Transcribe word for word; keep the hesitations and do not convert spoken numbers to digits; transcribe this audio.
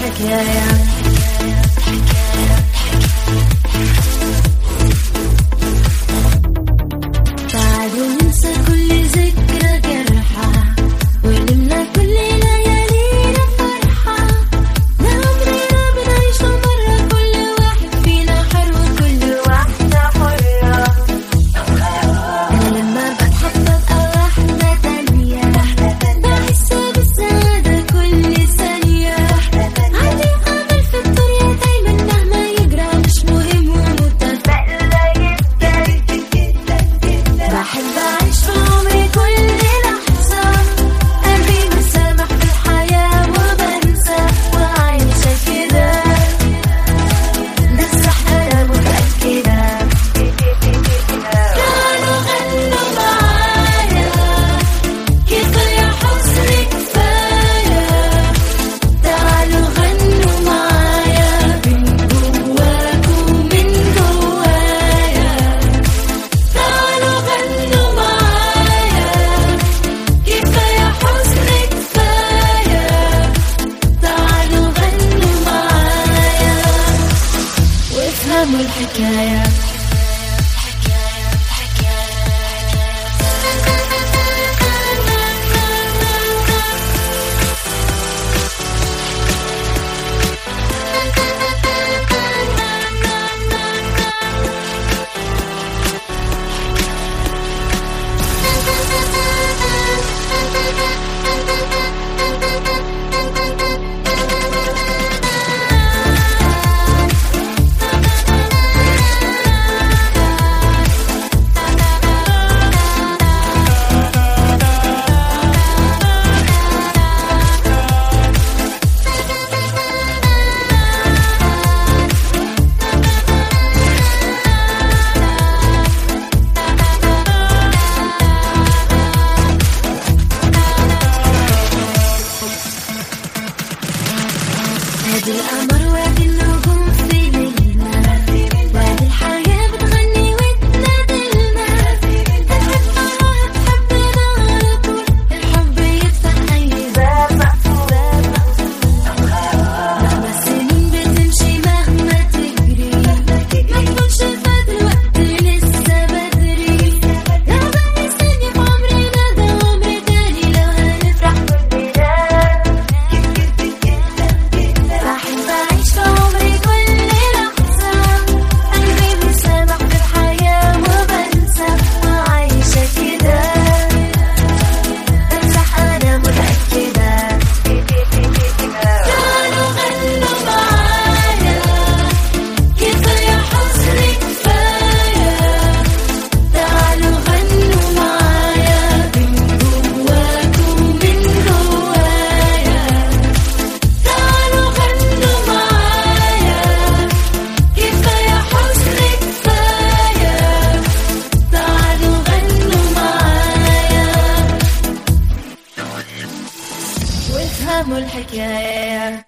الحكاية. تعالوا ننسى كل ذكرى جرحى ونملى كل ليالينا فرحة. ده عمرنا بنعيش مرة، كل واحد فينا حر وكل واحدة حرة. أنا لما بضحك ببقى واحدة تانية، بحس بالسعادة كل ثانية. عندي أمل في الدنيا دايما مهما يجرى، مش مهم ومتفائلة جدا جدا. بحب أعيش في عمري كل لحظة، قلبي مسامح في الحياة وبنسى وعايشة كده. ده الصح أنا متأكدة. تعالوا غنوا معايا، كفاية حزن كفاية. تعالوا غنوا معايا من جواكوا من جوايا. تعالوا غنوا معايا، كفاية حزن كفاية. تعالوا غنوا معايا وافهموا الحكاية. وادي القمر وادي النجوم في ليلنا، وادي الحياة بتغني وتنادلنا. هتحبنا هتحبنا على طول، الحب يفتح أي باب مقفول. مهما السنين بتمشي مهما تجري، ما تكونش فات الوقت لسه بدري. لو بقى ثانية في عمرنا ده عمر تاني، لو هنفرح كلنا. بحب أعيش في عمري كل لحظة، قلبي مسامح في الحياة وبنسى وعايشة كده. بمزح أنا متأكدة. تعالوا غنوا معايا، كفاية حزن كفاية. تعالوا غنوا معايا من جواكوا من جوايا. تعالوا غنوا معايا، كفاية حزن كفاية. تعالوا غنوا معايا وافهموا الحكاية.